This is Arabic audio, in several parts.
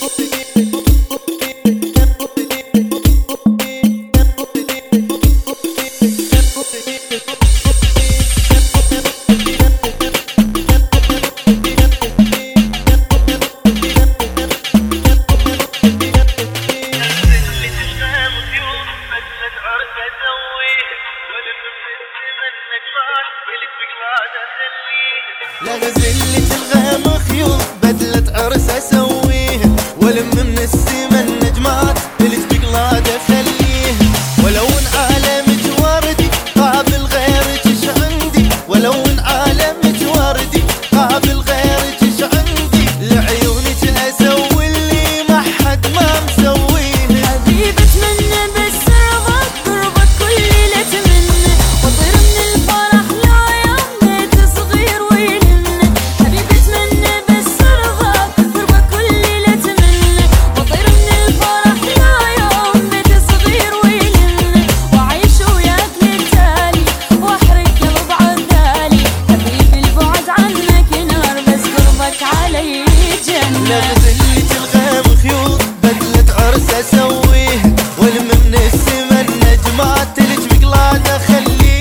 لغزلة الغام خيوط بدلة عرس اسويه، ولم من السما النجمات اللي بقلاد اخليه. ولو ان عالمك وردي قابل غيرك ايش عندي، ولو ان عالمك وردي قابل غيرك ايش عندي. لعيونك اسوي اللي ما حد ما مسويه. حبيبي اتمنى بس رضاك قربك كل ليلة اتمنى، وطير من الفرح لو يوم بيت صغير ويلمنا. حبيبي اتمنى بس رضاك قربك كل ليلة اتمنى، وطير من الفرح لو يوم بيت صغير ويلمنا. واعيش وياك للتالي واحرق قلب عذالي. حبيبي البعد عنك نار بس قربك علي جنة. لغزلة الغام خيوط بدلة عرس اسويه، ولم من السما النجمات اللي بقلاد اخليه.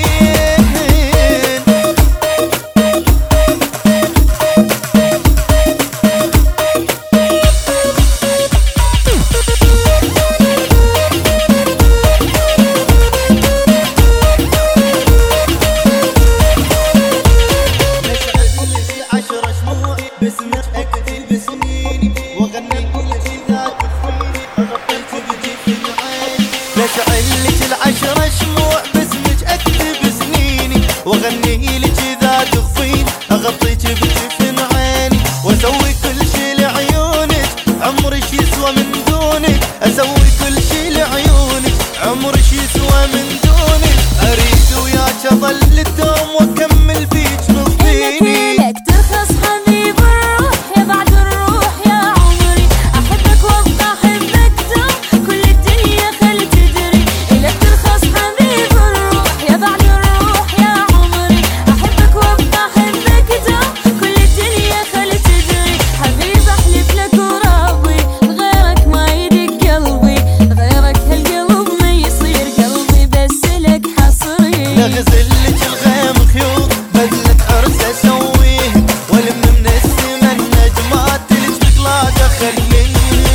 عشر شموع باسمك اكتب سنيني، وغني لك ذات خفيني غطيت بجفن عيني. لشعلك العشر شموع باسمك اكتب سنيني، وغني لك ذات خفيني اغطيك بجفن عيني. واسوي كل شي لعيونك عمري شي يسوى من دونك، اسوي كل شي لعيونك عمري شي يسوى من دونك. اريد وياك اظل الدوم واكمل فيك نصبيني. لك ترخص حبيب الروح يا بعد الروح يا عمري. احبك وابقى احبك دوم كل الدنيا خل تدري. لك ترخص حبيب الروح يا بعد الروح يا عمري. احبك وابقى احبك دوم كل الدنيا خل تدري. حبيب احلف لك وراضي غيرك ما يدق قلبي، غيرك هالقلب ما يصير قلبي بس لك حصري. لغزلك الغام خيوط بدلة عرس اسويه، ولم من السما النجمات اللي بقلاد اخليه.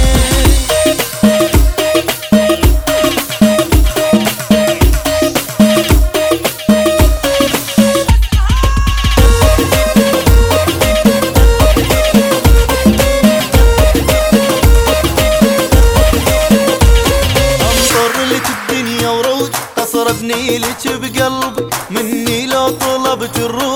انظر لك الدنيا وروج قصر ابني لك بقلبي، مني لو طلبت الروح